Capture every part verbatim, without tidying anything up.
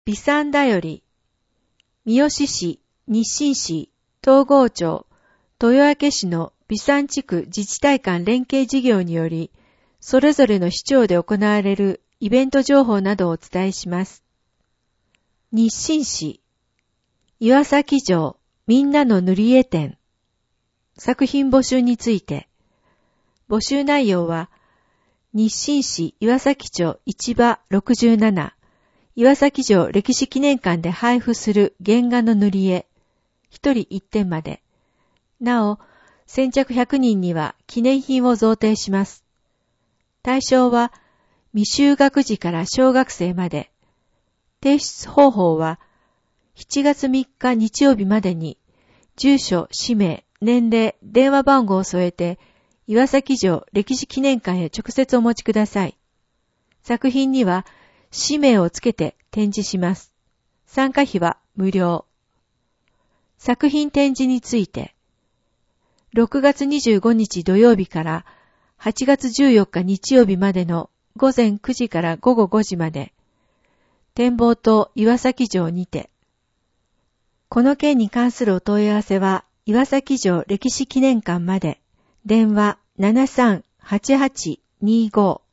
備産だより、三好市、日清市、東郷町、豊明市の備産地区自治体間連携事業により、それぞれの市町で行われるイベント情報などをお伝えします。日清市、岩崎城みんなの塗り絵展、作品募集について、募集内容は、日清市岩崎町市場ろくじゅうなな、岩崎城歴史記念館で配布する原画の塗り絵、一人一点まで。なお、先着ひゃくにんには記念品を贈呈します。対象は、未就学児から小学生まで。提出方法は、しちがつみっか日曜日までに、住所、氏名、年齢、電話番号を添えて、岩崎城歴史記念館へ直接お持ちください。作品には、氏名をつけて展示します。参加費は無料。作品展示について、ろくがつにじゅうごにち土曜日からはちがつじゅうよっか日曜日までのごぜんくじからごごごじまで、展望塔岩崎城にて。この件に関するお問い合わせは、岩崎城歴史記念館まで、電話 ななさんはちはちにご。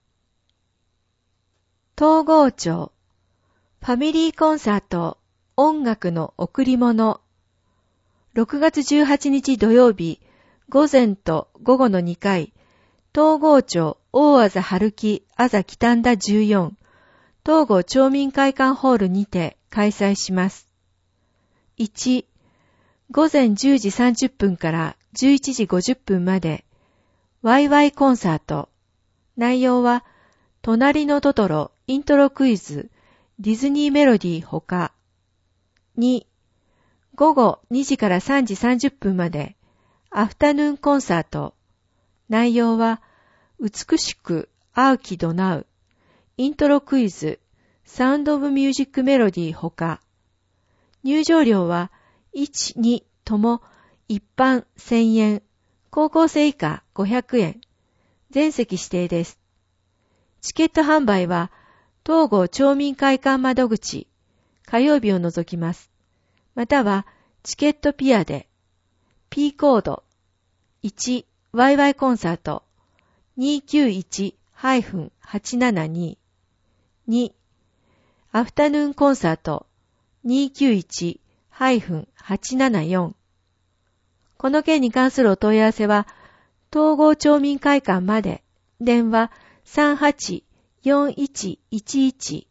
東郷町、ファミリーコンサート、音楽の贈り物。ろくがつじゅうはちにち土曜日、午前と午後のにかい、東郷町大あざ春木あざ北んだじゅうよん、東郷町民会館ホールにて開催します。いち、午前じゅうじさんじゅっぷんからじゅういちじごじゅっぷんまで、ワイワイコンサート。内容は、隣のトトロイントロクイズ、ディズニーメロディーほか。に、午後にじからさんじさんじゅっぷんまで、アフタヌーンコンサート。内容は、美しく青きどなう、イントロクイズ、サウンドオブミュージックメロディーほか。入場料はいち、にとも一般せんえん、高校生以下ごひゃくえん、全席指定です。チケット販売は、東郷町民会館窓口、火曜日を除きます。または、チケットピアで、P コード、いち、ワイワイ コンサート、にきゅういち はちななに、に、アフタヌーンコンサート、にきゅういち はちななよん。この件に関するお問い合わせは、東郷町民会館まで、電話 さんはちよんいちいちいち。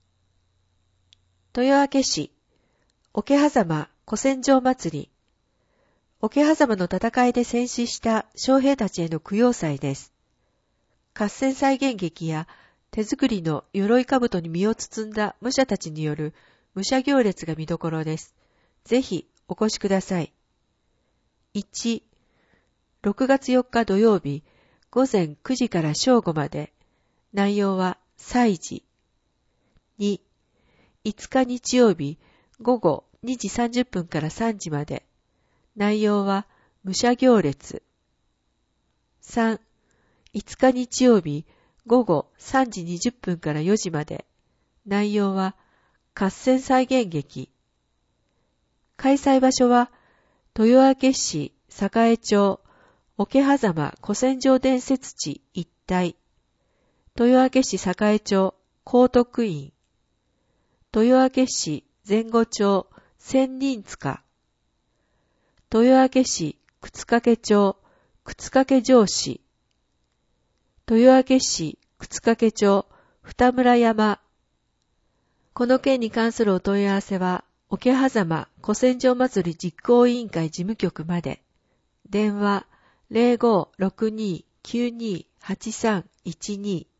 豊明市、桶狭間古戦場祭り。桶狭間の戦いで戦死した将兵たちへの供養祭です。合戦再現劇や手作りの鎧兜に身を包んだ武者たちによる武者行列が見どころです。ぜひお越しください。いち、ろくがつよっか土曜日、午前くじから正午まで。内容は祭事。に、いつか日曜日、午後にじさんじゅっぷんからさんじまで。内容は武者行列。さん、いつか日曜日、午後さんじにじゅっぷんからよじまで。内容は合戦再現劇。開催場所は、豊明市栄町、桶狭間古戦場伝説地一帯。豊明市栄町高徳院。豊明市前後町千人塚。豊明市靴掛町靴掛城市。豊明市靴掛町二村山。この件に関するお問い合わせは、桶狭間古戦場祭り実行委員会事務局まで。電話 ゼロごろくにきゅうにはちさんいちに。